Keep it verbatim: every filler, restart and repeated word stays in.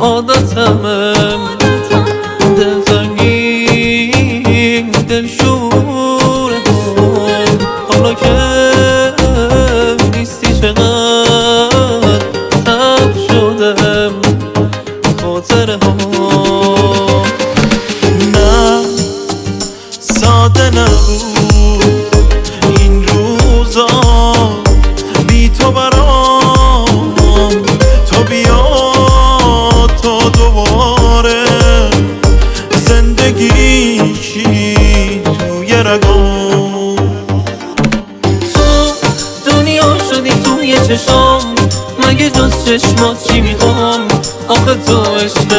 عادتمه دلتنگی دلشوره حالا که نیستی چقدر تب شدم خاطره ها نه ساده نبود این روزا بی تو برام تو بیا تا دوباره زندگی شی توی رگام تو دنیا شدی توی چشام مگه جز چشمات چی میخوام آخه تو عشق